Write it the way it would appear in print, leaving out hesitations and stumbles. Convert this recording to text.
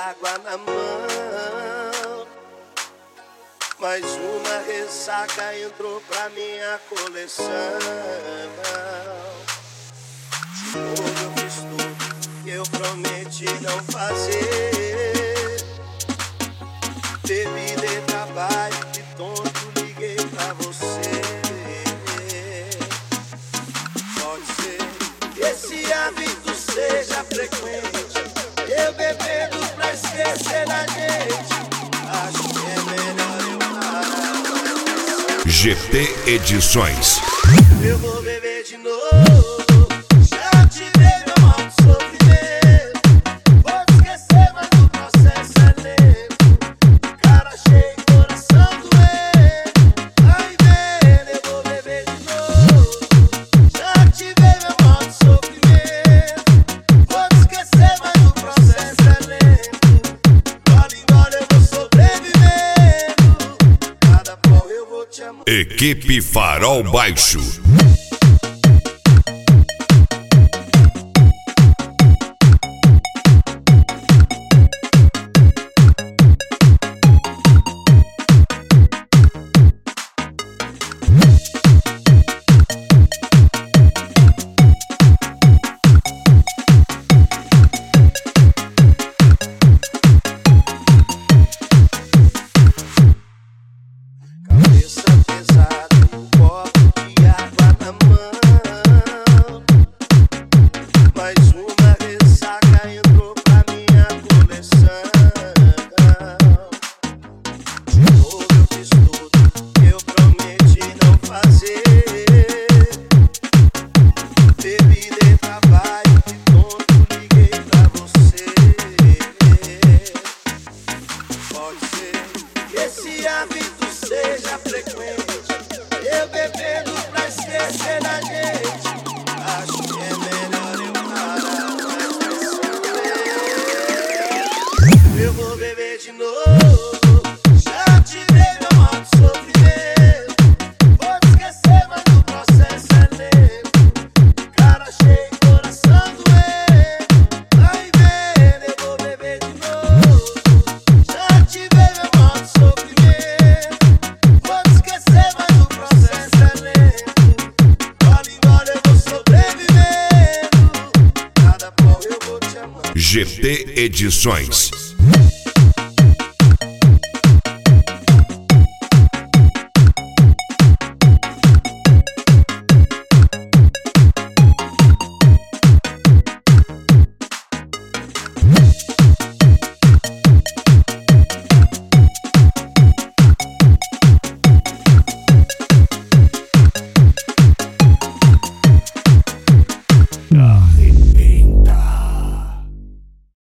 água na mão. Mais uma ressaca entrou pra minha coleção. De novo eu fiz tudo que eu prometi não fazer. Bebida e trabalho, de tonto liguei pra você. Pode ser que esse hábito seja frequente, eu bebendo pra esquecer da gente. Acho que é melhor eu parar. GT Edições. Eu vou beber de novo. Já te dei meu mal de sofrimento. Vou te esquecer, mas o processo é lento. Cara cheio, coração doente. Vai vendo, eu vou beber de novo. Já te dei meu mal de sofrimento. Vou te esquecer, mas o processo é lento. Gole em gole eu vou sobrevivendo. Cada pau eu vou te amar. Equipe Farol Baixo. Cabeça pesada, um copo de água na mão. Mais uma ressaca entrou pra minha coleção. De novo eu fiz tudo que eu prometi não fazer. Bebida e trabalho, de tonto liguei pra você. Pode ser que esse hábito seja frequente, eu bebendo pra esquecer da gente. Acho que é melhor eu parar, mas eu vou beber de novo. Já te dei meu mal de sofrimento. Vou te esquecer, mas o processo é lento. Cara cheio, coração doente. Vai vendo, eu vou beber de novo. Já te dei meu mal de sofrimento. Vou te esquecer, mas o processo é lento. Gole em gole eu vou sobrevivendo. Cada pau eu vou te amar. GT Edições.